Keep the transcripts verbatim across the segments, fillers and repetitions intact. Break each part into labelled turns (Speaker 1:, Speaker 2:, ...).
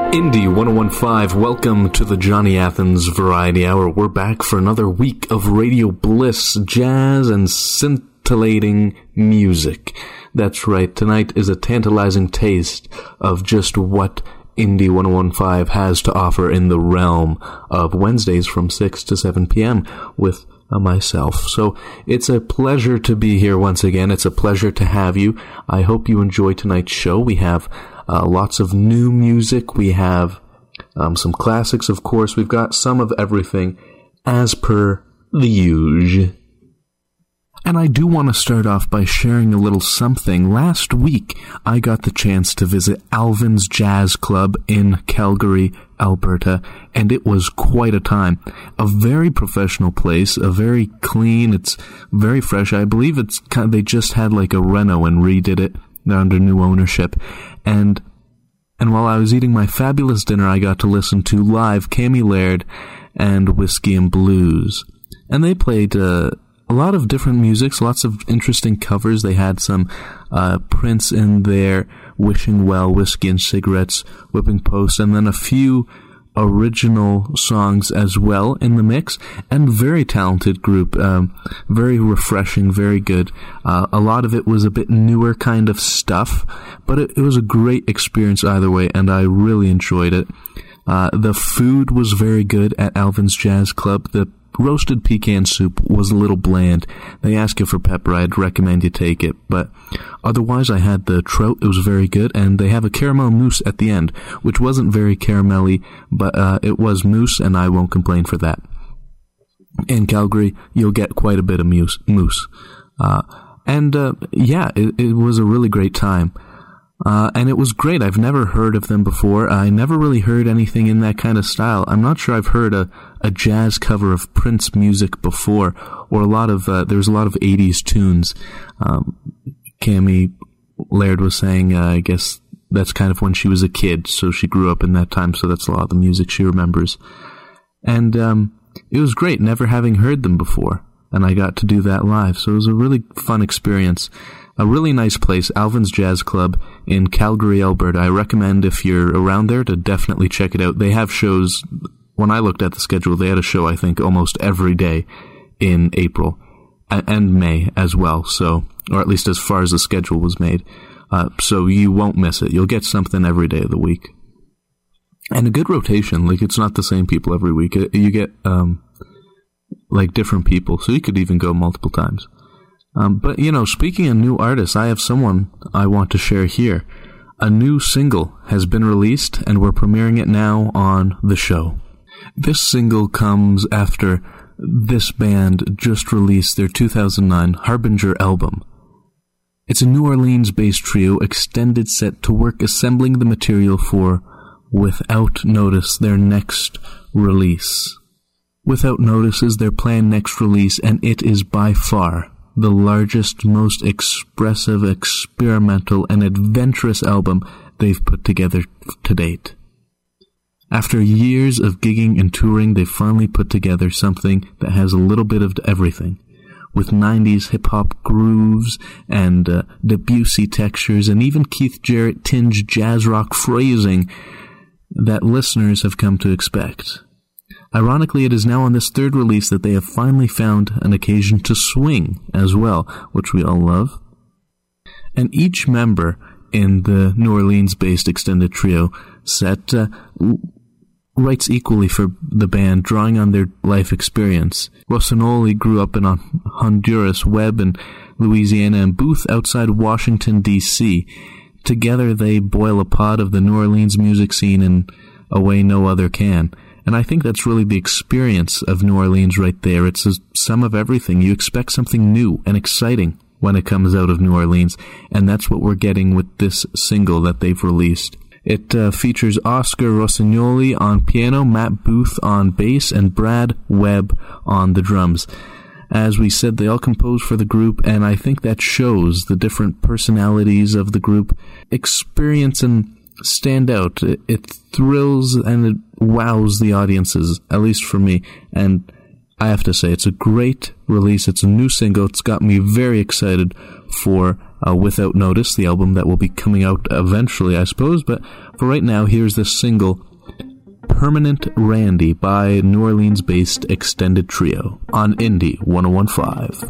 Speaker 1: Indie ten fifteen, welcome to the Johnny Athens Variety Hour. We're back for another week of radio bliss, jazz, and scintillating music. That's right, tonight is a tantalizing taste of just what Indie ten fifteen has to offer in the realm of Wednesdays from six to seven p.m. with uh, myself. So it's a pleasure to be here once again. It's a pleasure to have you. I hope you enjoy tonight's show. We have Uh, lots of new music. We have um, some classics, of course. We've got some of everything, as per the usual. And I do want to start off by sharing a little something. Last week, I got the chance to visit Alvin's Jazz Club in Calgary, Alberta, and it was quite a time. A very professional place, a very clean, it's very fresh. I believe it's kind of, they just had like a reno and redid it. They're under new ownership. And and while I was eating my fabulous dinner, I got to listen to live Cammy Laird and Whiskey and Blues. And they played uh, a lot of different musics, lots of interesting covers. They had some uh, Prince in there, Wishing Well, Whiskey and Cigarettes, Whipping Post, and then a few original songs as well in the mix, and very talented group, um, very refreshing, very good. Uh, a lot of it was a bit newer kind of stuff, but it, it was a great experience either way, and I really enjoyed it. Uh, the food was very good at Alvin's Jazz Club. The roasted pecan soup was a little bland. They ask you for pepper, I'd recommend you take it, but otherwise I had the trout, it was very good, and they have a caramel mousse at the end, which wasn't very caramelly, but uh, it was mousse, and I won't complain for that. In Calgary, you'll get quite a bit of mousse. mousse. Uh, and uh, yeah, it, it was a really great time. Uh, and it was great. I've never heard of them before. I never really heard anything in that kind of style. I'm not sure I've heard a, a jazz cover of Prince music before, or a lot of, uh, there was a lot of eighties tunes. Um, Cammy Laird was saying, uh, I guess that's kind of when she was a kid, so she grew up in that time, so that's a lot of the music she remembers. And, um, it was great, never having heard them before, and I got to do that live, so it was a really fun experience. A really nice place, Alvin's Jazz Club in Calgary, Alberta. I recommend, if you're around there, to definitely check it out. They have shows. When I looked at the schedule, they had a show, I think, almost every day in April and May as well, so, or at least as far as the schedule was made. Uh, so you won't miss it. You'll get something every day of the week. And a good rotation. Like, it's not the same people every week. You get, um, like, different people, so you could even go multiple times. Um, but, you know, speaking of new artists, I have someone I want to share here. A new single has been released, and we're premiering it now on the show. This single comes after this band just released their two thousand nine Harbinger album. It's a New Orleans-based trio extended set to work assembling the material for Without Notice, their next release. Without Notice is their planned next release, and it is by far the largest, most expressive, experimental, and adventurous album they've put together to date. After years of gigging and touring, they finally put together something that has a little bit of everything, with nineties hip-hop grooves and uh, Debussy textures and even Keith Jarrett-tinged jazz rock phrasing that listeners have come to expect. Ironically, it is now on this third release that they have finally found an occasion to swing as well, which we all love. And each member in the New Orleans-based extended trio set uh, writes equally for the band, drawing on their life experience. Rossignoli grew up in Honduras, Webb in Louisiana, and Booth outside Washington, D C Together they boil a pot of the New Orleans music scene in a way no other can. And I think that's really the experience of New Orleans right there. It's a sum of everything. You expect something new and exciting when it comes out of New Orleans, and that's what we're getting with this single that they've released. It uh, features Oscar Rossignoli on piano, Matt Booth on bass, and Brad Webb on the drums. As we said, they all compose for the group, and I think that shows the different personalities of the group experience and stand out. It, it thrills and it wows the audiences, at least for me, and I have to say, it's a great release. It's a new single. It's got me very excited for uh, Without Notice, the album that will be coming out eventually, I suppose. But for right now, here's this single, Permanent Randy, by New Orleans-based Extended Trio on Indie one oh one point five.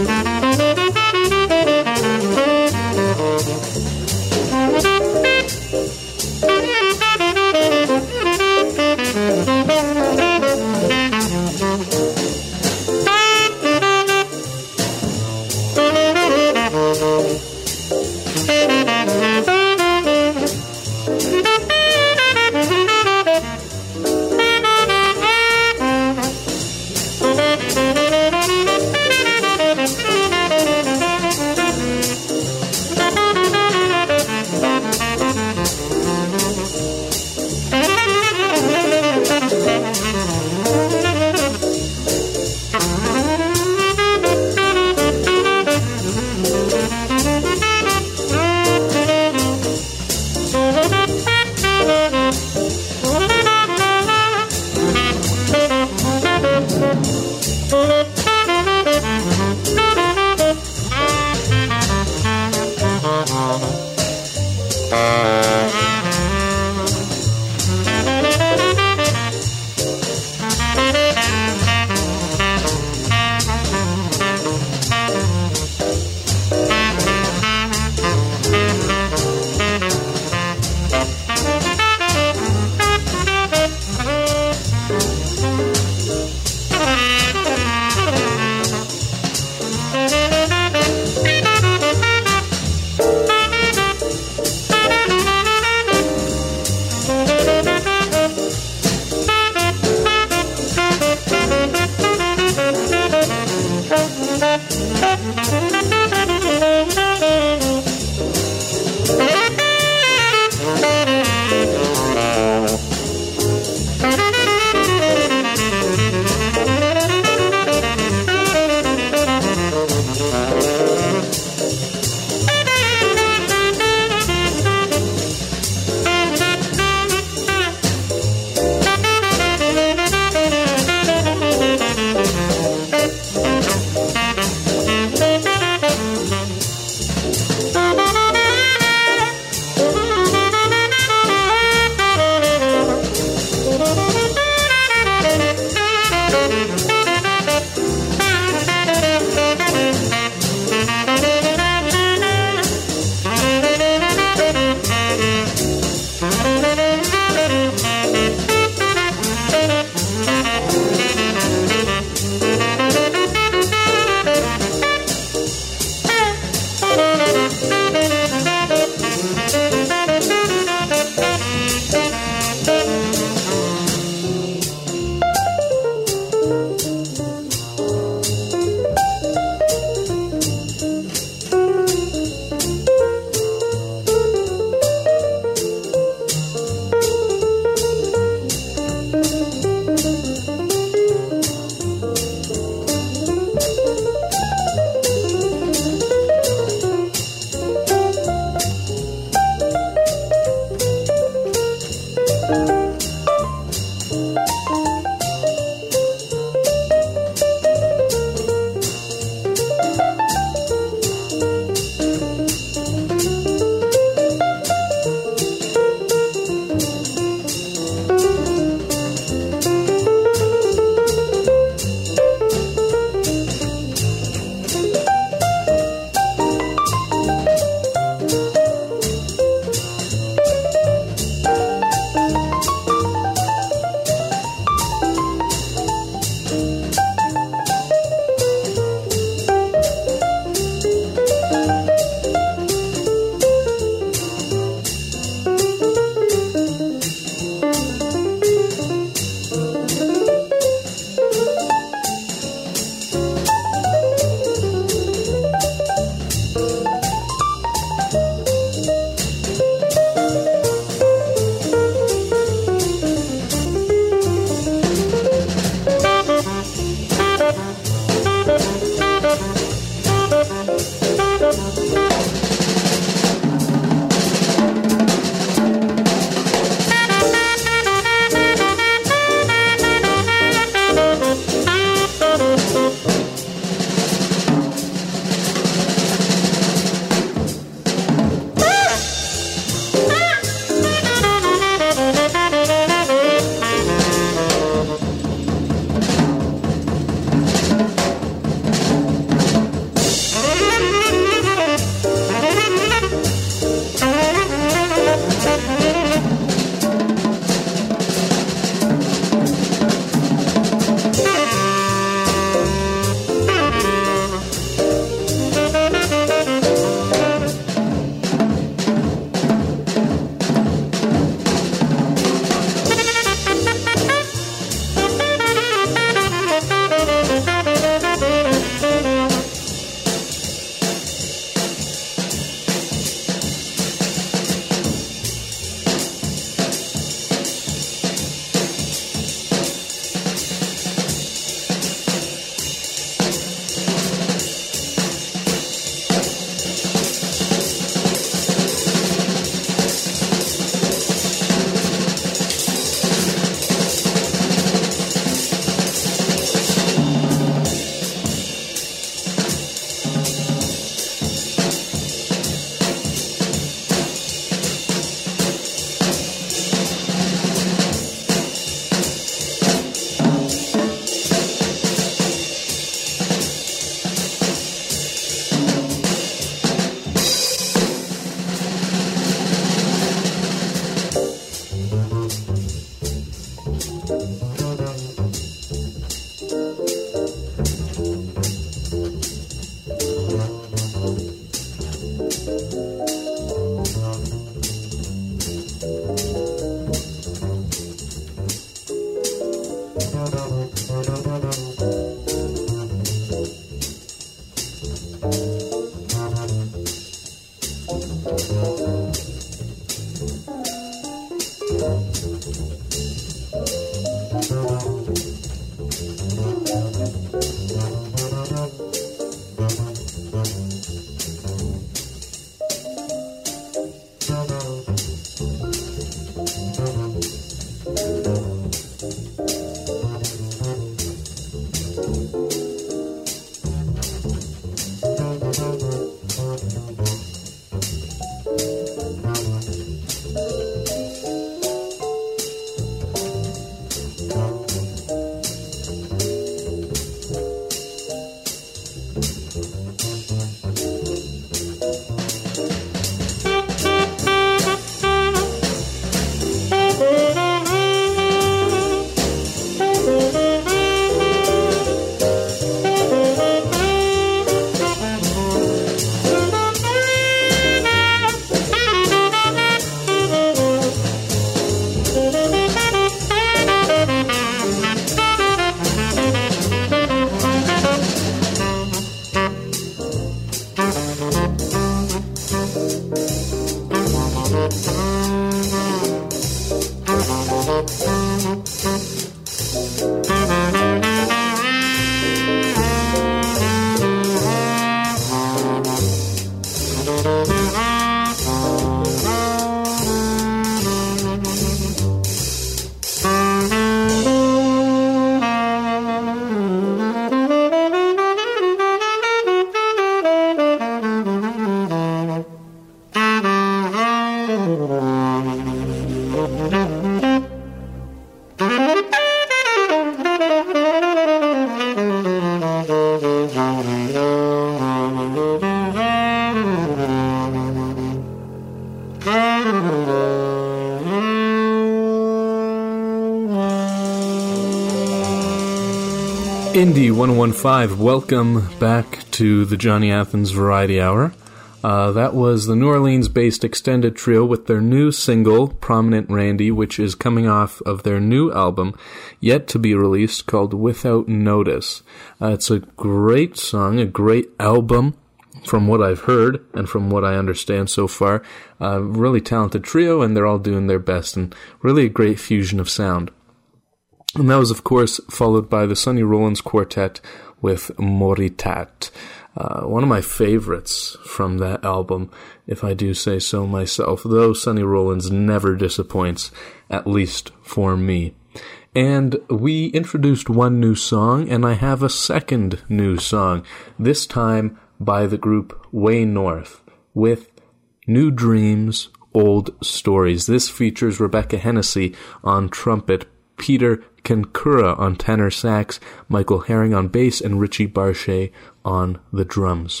Speaker 1: Indie one fifteen, welcome back to the Johnny Athens Variety Hour. Uh, that was the New Orleans-based extended trio with their new single, Prominent Randy, which is coming off of their new album, yet to be released, called Without Notice. Uh, it's a great song, a great album, from what I've heard and from what I understand so far. Uh, really talented trio, and they're all doing their best, and really a great fusion of sound. And that was, of course, followed by the Sonny Rollins Quartet with Moritat. Uh, one of my favorites from that album, if I do say so myself, though Sonny Rollins never disappoints, at least for me. And we introduced one new song, and I have a second new song, this time by the group Way North, with New Dreams, Old Stories. This features Rebecca Hennessy on trumpet, Peter Kankura on tenor sax, Michael Herring on bass, and Richie Barchet on the drums.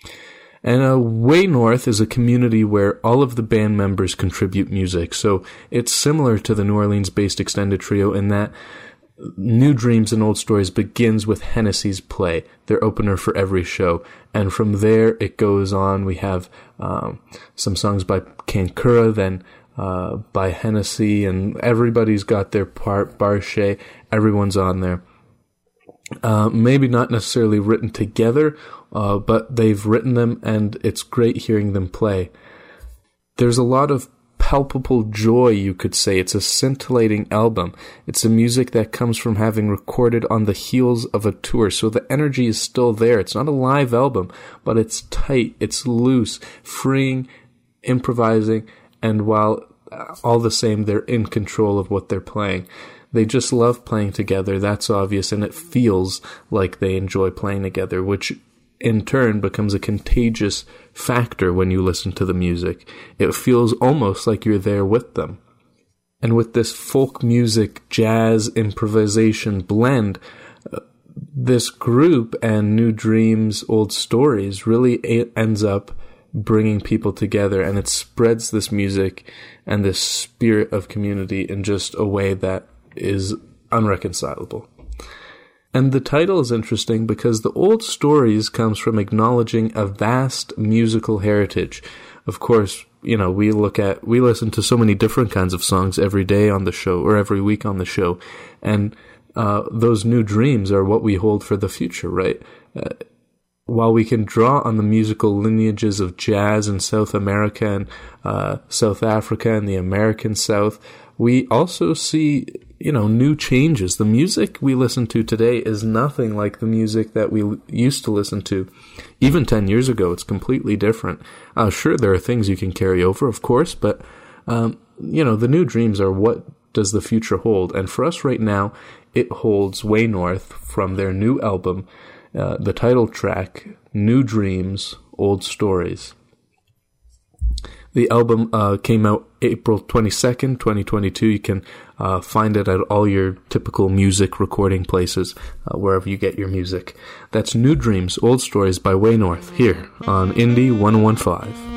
Speaker 1: And uh, Way North is a community where all of the band members contribute music, so it's similar to the New Orleans-based extended trio in that New Dreams and Old Stories begins with Hennessy's play, their opener for every show, and from there it goes on. We have um, some songs by Kankura, then Uh, by Hennessy, and everybody's got their part. Barchet, everyone's on there. Uh, maybe not necessarily written together, uh, but they've written them, and it's great hearing them play. There's a lot of palpable joy, you could say. It's a scintillating album. It's a music that comes from having recorded on the heels of a tour, so the energy is still there. It's not a live album, but it's tight, it's loose, freeing, improvising, and while all the same, they're in control of what they're playing. They just love playing together, that's obvious, and it feels like they enjoy playing together, which in turn becomes a contagious factor when you listen to the music. It feels almost like you're there with them. And with this folk music, jazz, improvisation blend, this group and New Dreams, Old Stories really ends up bringing people together, and it spreads this music and this spirit of community in just a way that is unreconcilable. And the title is interesting because the Old Stories comes from acknowledging a vast musical heritage. Of course, you know, we look at, we listen to so many different kinds of songs every day on the show, or every week on the show, and uh, those new dreams are what we hold for the future, right? Uh, While we can draw on the musical lineages of jazz in South America and uh, South Africa and the American South, we also see, you know, new changes. The music we listen to today is nothing like the music that we used to listen to. Even ten years ago, it's completely different. Uh, sure, there are things you can carry over, of course, but, um, you know, the new dreams are what does the future hold. And for us right now, it holds Way North from their new album, Uh, the title track, New Dreams, Old Stories. The album uh, came out April twenty-second, twenty twenty-two. You can uh, find it at all your typical music recording places, uh, wherever you get your music. That's New Dreams, Old Stories by Way North, here on Indie one fifteen.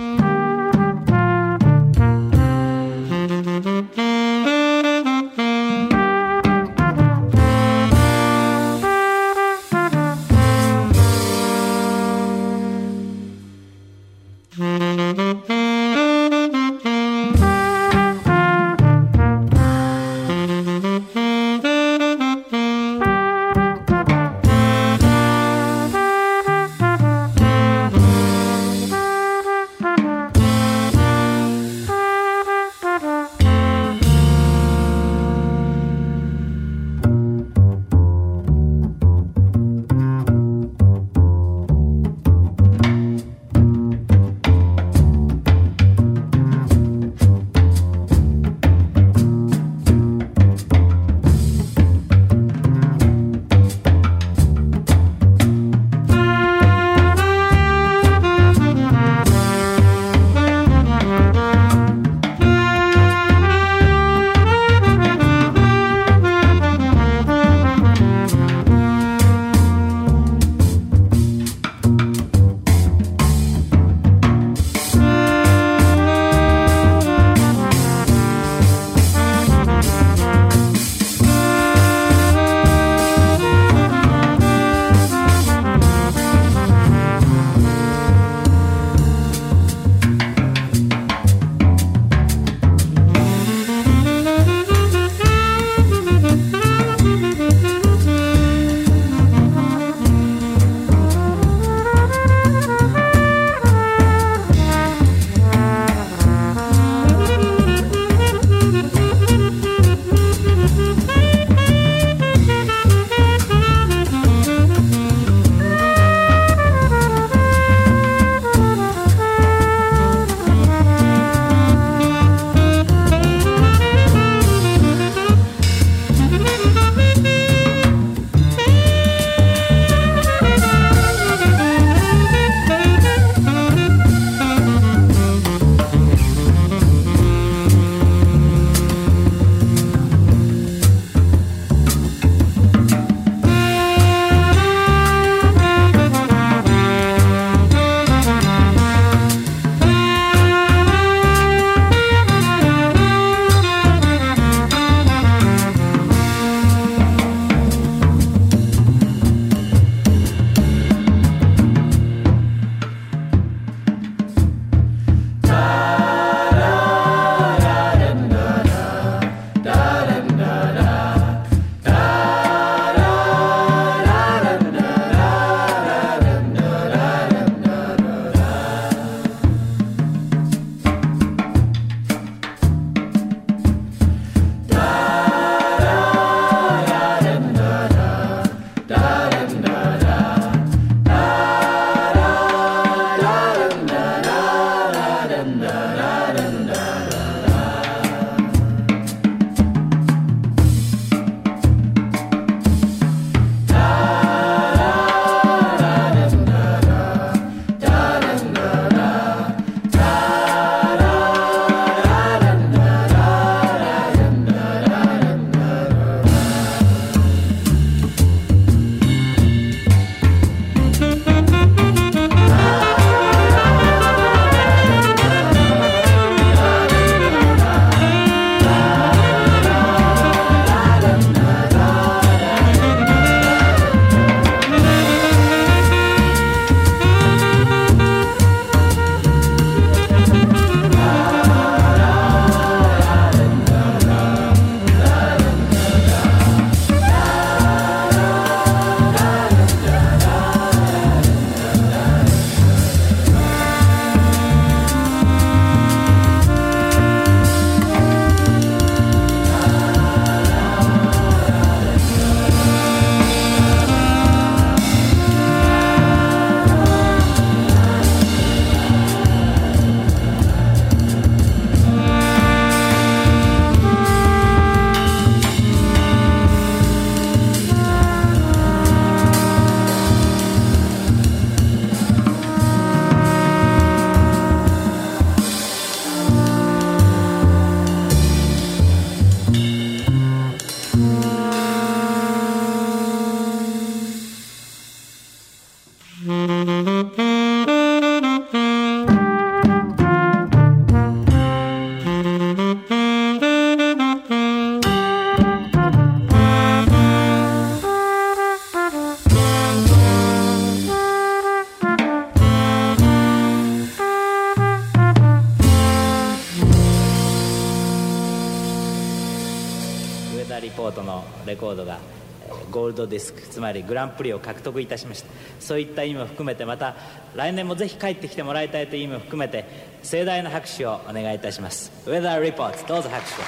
Speaker 2: リポートのレコードがゴールドディスク、つまりグランプリを獲得いたしました。そういった意味も含めて、また来年もぜひ帰ってきてもらいたいという意味も含めて盛大な拍手をお願いいたします。ウェザーリポート、どうぞ拍手を。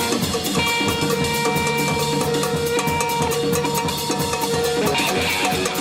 Speaker 3: We'll be right back.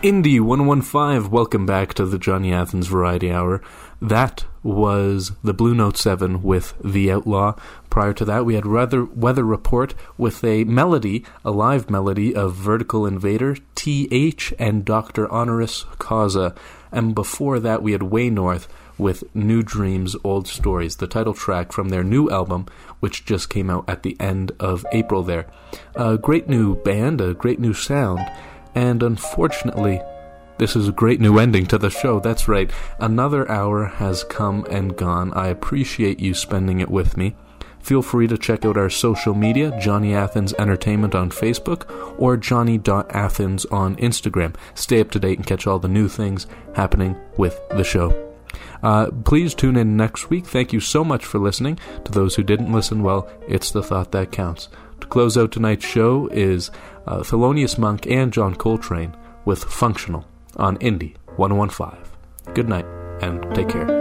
Speaker 1: Indie one fifteen, welcome back to the Johnny Athens Variety Hour. That was the Blue Note seven with The Outlaw. Prior to that, we had Weather, Weather Report with a melody, a live melody of Vertical Invader, T H, and Doctor Honoris Causa. And before that, we had Way North with New Dreams, Old Stories, the title track from their new album, which just came out at the end of April there. A great new band, a great new sound, and unfortunately, this is a great new ending to the show. That's right. Another hour has come and gone. I appreciate you spending it with me. Feel free to check out our social media, Johnny Athens Entertainment on Facebook or johnny dot athens on Instagram. Stay up to date and catch all the new things happening with the show. Uh, please tune in next week. Thank you so much for listening. To those who didn't listen, well, it's the thought that counts. To close out tonight's show is uh, Thelonious Monk and John Coltrane with Functional on Indie one fifteen. Good night and take care.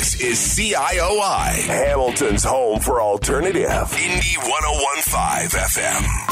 Speaker 3: This is C I O I, Hamilton's home for alternative. Indie one oh one point five F M.